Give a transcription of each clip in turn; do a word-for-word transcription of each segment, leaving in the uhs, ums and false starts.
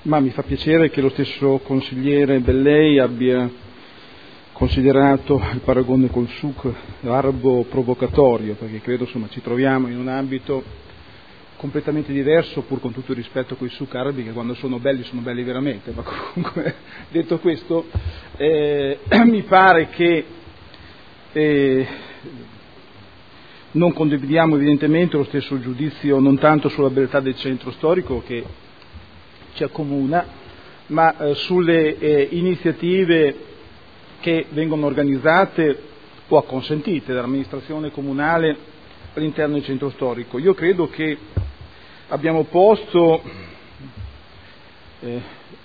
Ma mi fa piacere che lo stesso consigliere Bellei abbia considerato il paragone col suc arabo provocatorio, perché credo insomma ci troviamo in un ambito completamente diverso, pur con tutto il rispetto coi suc arabi che quando sono belli sono belli veramente. Ma comunque, detto questo, eh, mi pare che eh, non condividiamo evidentemente lo stesso giudizio non tanto sulla beltà del centro storico che ci accomuna, ma eh, sulle eh, iniziative che vengono organizzate o acconsentite dall'amministrazione comunale all'interno del centro storico. Io credo che abbiamo posto eh,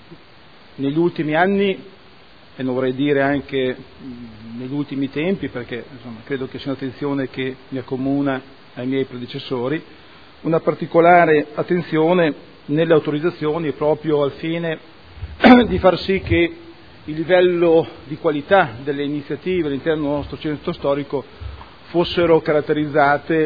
negli ultimi anni, e non vorrei dire anche mh, negli ultimi tempi, perché insomma, credo che sia un'attenzione che mi accomuna ai miei predecessori, una particolare attenzione nelle autorizzazioni proprio al fine di far sì che il livello di qualità delle iniziative all'interno del nostro centro storico fossero caratterizzate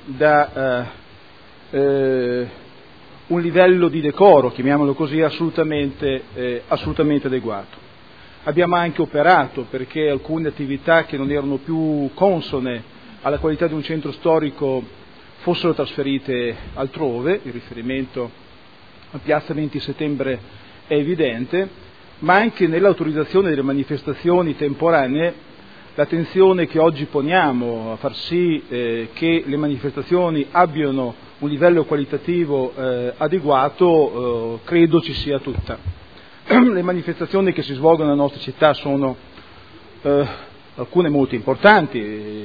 da eh, eh, un livello di decoro, chiamiamolo così, assolutamente, eh, assolutamente adeguato. Abbiamo anche operato perché alcune attività che non erano più consone alla qualità di un centro storico fossero trasferite altrove, il riferimento a Piazza venti settembre è evidente, ma anche nell'autorizzazione delle manifestazioni temporanee l'attenzione che oggi poniamo a far sì eh, che le manifestazioni abbiano un livello qualitativo eh, adeguato eh, credo ci sia tutta. Le manifestazioni che si svolgono nella nostra città sono eh, alcune molto importanti.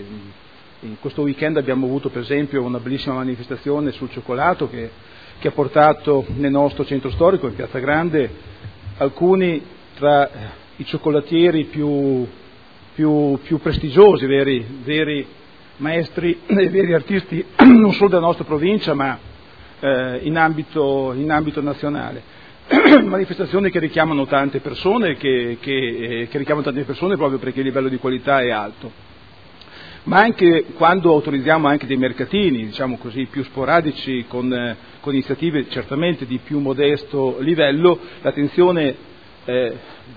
In questo weekend abbiamo avuto per esempio una bellissima manifestazione sul cioccolato che, che ha portato nel nostro centro storico, in Piazza Grande, alcuni tra i cioccolatieri più, più, più prestigiosi, veri, veri maestri e veri artisti non solo della nostra provincia ma eh, in, ambito, in ambito nazionale. Manifestazioni che richiamano tante persone, che, che, eh, che richiamano tante persone proprio perché il livello di qualità è alto. Ma anche quando autorizziamo anche dei mercatini, diciamo così, più sporadici, con, eh, con iniziative certamente di più modesto livello, l'attenzione eh,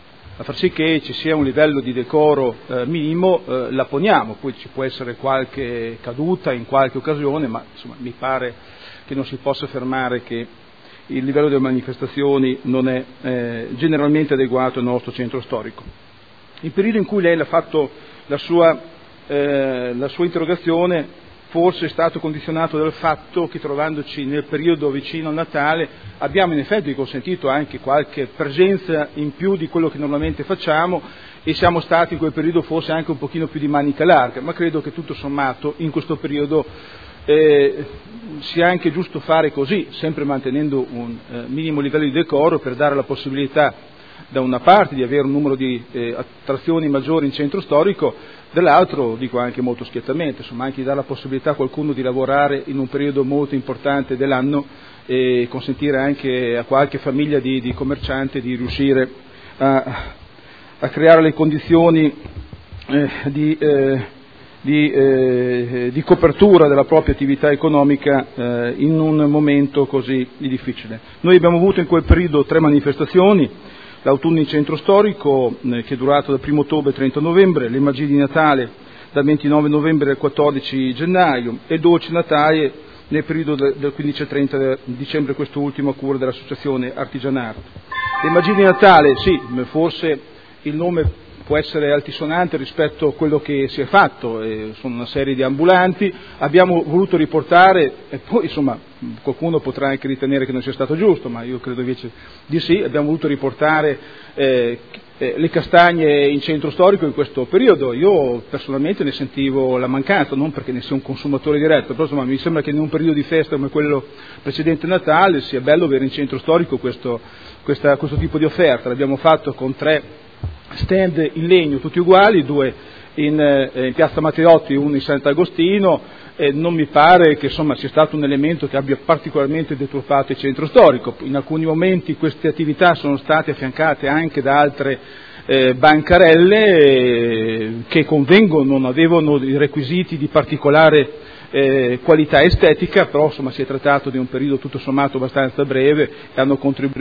a far sì che ci sia un livello di decoro eh, minimo eh, la poniamo, poi ci può essere qualche caduta in qualche occasione, ma insomma mi pare che non si possa affermare che il livello delle manifestazioni non è eh, generalmente adeguato al nostro centro storico. Il periodo in cui lei ha fatto la sua, eh, la sua interrogazione forse è stato condizionato dal fatto che, trovandoci nel periodo vicino a Natale, abbiamo in effetti consentito anche qualche presenza in più di quello che normalmente facciamo e siamo stati in quel periodo forse anche un pochino più di manica larga, ma credo che tutto sommato in questo periodo eh, sia anche giusto fare così, sempre mantenendo un eh, minimo livello di decoro per dare la possibilità da una parte di avere un numero di eh, attrazioni maggiori in centro storico, dall'altro, dico anche molto schiettamente, insomma anche di dare la possibilità a qualcuno di lavorare in un periodo molto importante dell'anno e consentire anche a qualche famiglia di, di commercianti di riuscire a, a creare le condizioni eh, di, eh, di, eh, di copertura della propria attività economica eh, in un momento così difficile. Noi abbiamo avuto in quel periodo tre manifestazioni: l'autunno in centro storico eh, che è durato dal primo ottobre al trenta novembre, le magie di Natale dal ventinove novembre al quattordici gennaio e il dolce Natale nel periodo de, del quindici al trenta dicembre, questo ultimo a cura dell'associazione Artigianato. Le magie di Natale, sì, forse il nome può essere altisonante rispetto a quello che si è fatto, eh, sono una serie di ambulanti, abbiamo voluto riportare, e poi insomma qualcuno potrà anche ritenere che non sia stato giusto, ma io credo invece di sì, abbiamo voluto riportare eh, eh, le castagne in centro storico in questo periodo. Io personalmente ne sentivo la mancanza, non perché ne sia un consumatore diretto, però insomma mi sembra che in un periodo di festa come quello precedente Natale sia bello avere in centro storico questo, questa, questo tipo di offerta. L'abbiamo fatto con tre stand in legno tutti uguali, due in, eh, in Piazza Matteotti e uno in Sant'Agostino, e non mi pare che insomma sia stato un elemento che abbia particolarmente deturpato il centro storico. In alcuni momenti queste attività sono state affiancate anche da altre eh, bancarelle eh, che convengono, non avevano i requisiti di particolare eh, qualità estetica, però insomma si è trattato di un periodo tutto sommato abbastanza breve e hanno contribuito